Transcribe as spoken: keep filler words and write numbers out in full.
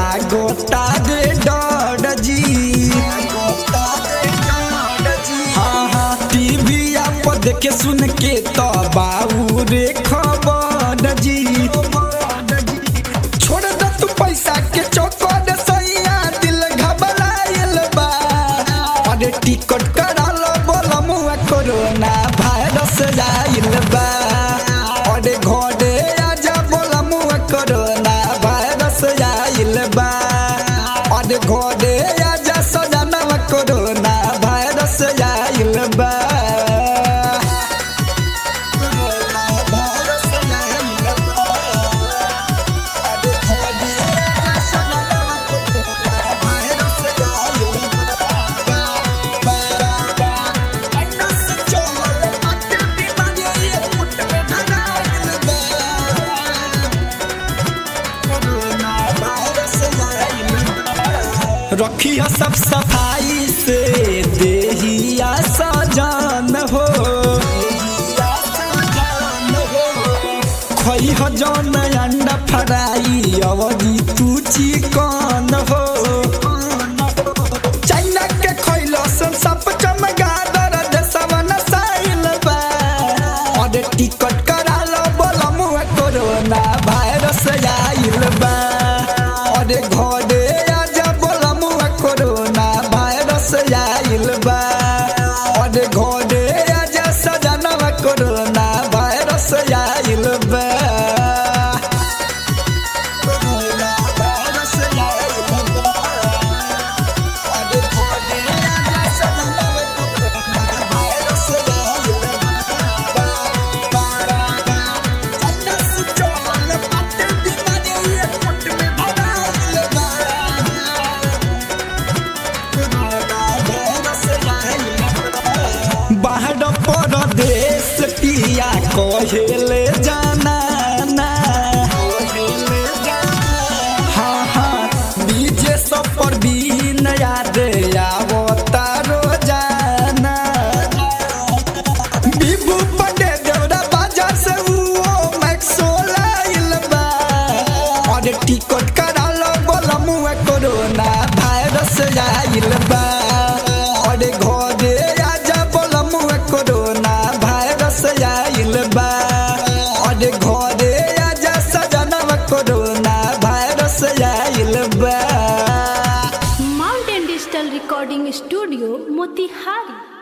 लागोता रे डर जी। हाँ हाँ टीवी पर देखे सुन के तो बाबू रे खबर जी। छोड़ दे तू पैसा के चौकड़ सैया दिल घबराइल बा। अरे टिकट करा लो बोला मुआ कोरोना वायरस आइल बा। अरे घरे आजा बोला मुआ कोरोना वायरस आइल बा। अरे घरे आजा सजना कोरोना वायरस आइल बा। रखिया सब सफाई से देहिया सजान हो। खइह जौन अंडा फ्राई अवधि तू चिकन हो। चाइना के खइलो सन सब चमगादड़ देशवा नसाइल बा। अरे टिकट करा लो बोला मुआ कोरोना वायरस आइल बा। अरे घरे कोरोना वायरस आइल बा। अरे घरे आजा सजना कोरोना वायरस आइल बा। बाहर परदेश पिया कहेले जाना ना। हाँ हाँ बीजे सब पर बीन याद आवता रोजाना। बिबू पटे देवरा बाजार से वो मैक्सो लाइल बा। और टिकट करा लो बोला मुआ कोरोना वायरस आइल बा। और घरे कोरोना वायरस आइल बा। और घरे आजा सजना कोरोना वायरस आइल बा। Mountain digital recording studio Motihari.